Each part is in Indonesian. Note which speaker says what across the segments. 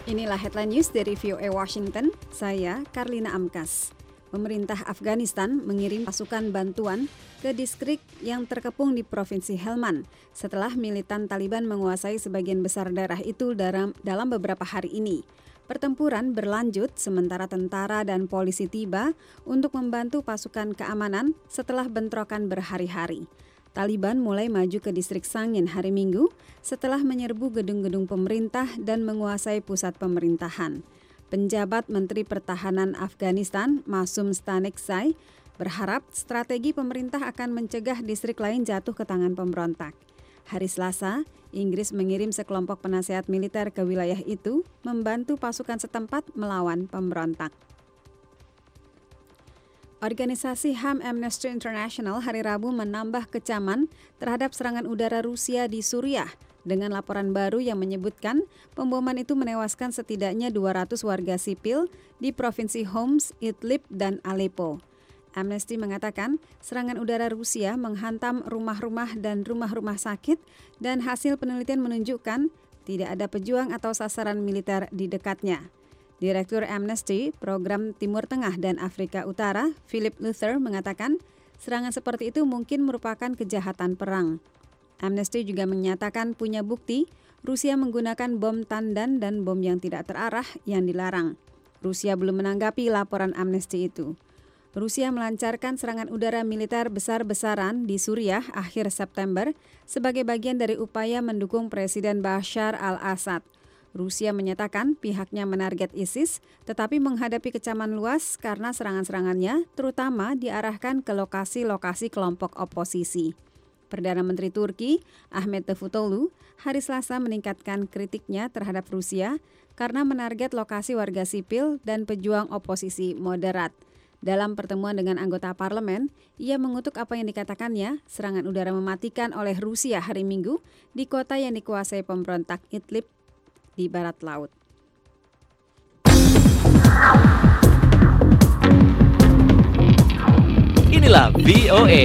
Speaker 1: Inilah headline news dari VOA Washington, saya Karlina Amkas. Pemerintah Afghanistan mengirim pasukan bantuan ke distrik yang terkepung di Provinsi Helmand setelah militan Taliban menguasai sebagian besar daerah itu dalam beberapa hari ini. Pertempuran berlanjut sementara tentara dan polisi tiba untuk membantu pasukan keamanan setelah bentrokan berhari-hari. Taliban mulai maju ke distrik Sangin hari Minggu setelah menyerbu gedung-gedung pemerintah dan menguasai pusat pemerintahan. Penjabat Menteri Pertahanan Afghanistan, Masum Stanekzai, berharap strategi pemerintah akan mencegah distrik lain jatuh ke tangan pemberontak. Hari Selasa, Inggris mengirim sekelompok penasehat militer ke wilayah itu membantu pasukan setempat melawan pemberontak. Organisasi HAM Amnesty International hari Rabu menambah kecaman terhadap serangan udara Rusia di Suriah dengan laporan baru yang menyebutkan pemboman itu menewaskan setidaknya 200 warga sipil di Provinsi Homs, Idlib, dan Aleppo. Amnesty mengatakan serangan udara Rusia menghantam rumah-rumah dan rumah-rumah sakit dan hasil penelitian menunjukkan tidak ada pejuang atau sasaran militer di dekatnya. Direktur Amnesty, Program Timur Tengah dan Afrika Utara, Philip Luther, mengatakan serangan seperti itu mungkin merupakan kejahatan perang. Amnesty juga menyatakan punya bukti Rusia menggunakan bom tandan dan bom yang tidak terarah yang dilarang. Rusia belum menanggapi laporan Amnesty itu. Rusia melancarkan serangan udara militer besar-besaran di Suriah akhir September sebagai bagian dari upaya mendukung Presiden Bashar al-Assad. Rusia menyatakan pihaknya menarget ISIS, tetapi menghadapi kecaman luas karena serangan-serangannya terutama diarahkan ke lokasi-lokasi kelompok oposisi. Perdana Menteri Turki, Ahmet Davutoglu, hari Selasa meningkatkan kritiknya terhadap Rusia karena menarget lokasi warga sipil dan pejuang oposisi moderat. Dalam pertemuan dengan anggota parlemen, ia mengutuk apa yang dikatakannya serangan udara mematikan oleh Rusia hari Minggu di kota yang dikuasai pemberontak Idlib di barat laut.
Speaker 2: Inilah VOA.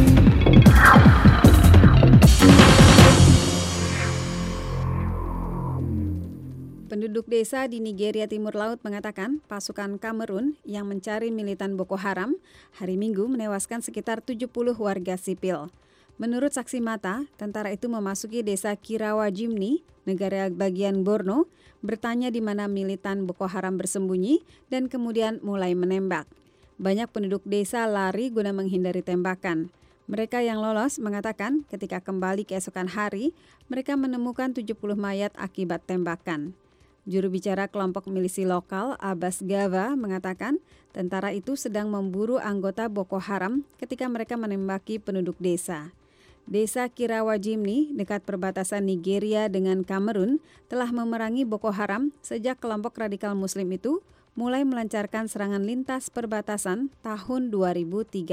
Speaker 1: Penduduk desa di Nigeria Timur Laut mengatakan pasukan Kamerun yang mencari militan Boko Haram hari Minggu menewaskan sekitar 70 warga sipil. Menurut saksi mata, tentara itu memasuki desa Kirawa Jimni, negara bagian Borno, bertanya di mana militan Boko Haram bersembunyi dan kemudian mulai menembak. Banyak penduduk desa lari guna menghindari tembakan. Mereka yang lolos mengatakan ketika kembali keesokan hari, mereka menemukan 70 mayat akibat tembakan. Juru bicara kelompok milisi lokal, Abbas Gava, mengatakan tentara itu sedang memburu anggota Boko Haram ketika mereka menembaki penduduk desa. Desa Kirawa Jimni, dekat perbatasan Nigeria dengan Kamerun, telah memerangi Boko Haram sejak kelompok radikal Muslim itu mulai melancarkan serangan lintas perbatasan tahun 2013.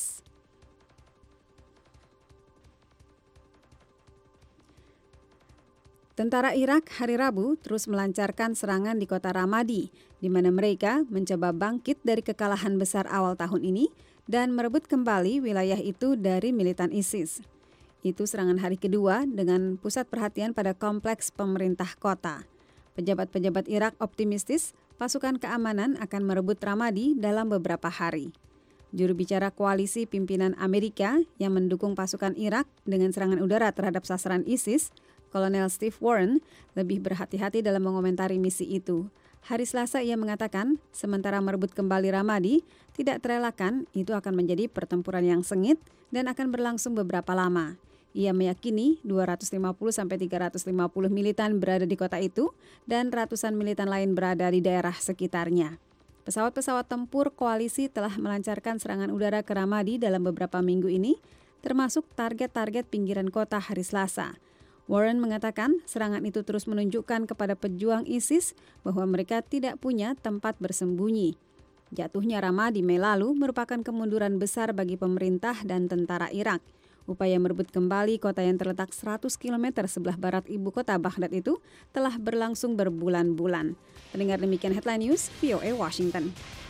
Speaker 1: Tentara Irak hari Rabu terus melancarkan serangan di kota Ramadi, di mana mereka mencoba bangkit dari kekalahan besar awal tahun ini dan merebut kembali wilayah itu dari militan ISIS. Itu serangan hari kedua dengan pusat perhatian pada kompleks pemerintah kota. Pejabat-pejabat Irak optimistis pasukan keamanan akan merebut Ramadi dalam beberapa hari. Juru bicara koalisi pimpinan Amerika yang mendukung pasukan Irak dengan serangan udara terhadap sasaran ISIS, Kolonel Steve Warren, lebih berhati-hati dalam mengomentari misi itu. Hari Selasa ia mengatakan, sementara merebut kembali Ramadi, tidak terelakkan itu akan menjadi pertempuran yang sengit dan akan berlangsung beberapa lama. Ia meyakini 250-350 militan berada di kota itu dan ratusan militan lain berada di daerah sekitarnya. Pesawat-pesawat tempur koalisi telah melancarkan serangan udara ke Ramadi dalam beberapa minggu ini, termasuk target-target pinggiran kota hari Selasa. Warren mengatakan serangan itu terus menunjukkan kepada pejuang ISIS bahwa mereka tidak punya tempat bersembunyi. Jatuhnya Ramadi Mei lalu merupakan kemunduran besar bagi pemerintah dan tentara Irak. Upaya merebut kembali kota yang terletak 100 km sebelah barat ibu kota Baghdad itu telah berlangsung berbulan-bulan. Pendengar demikian headline news, VOA Washington.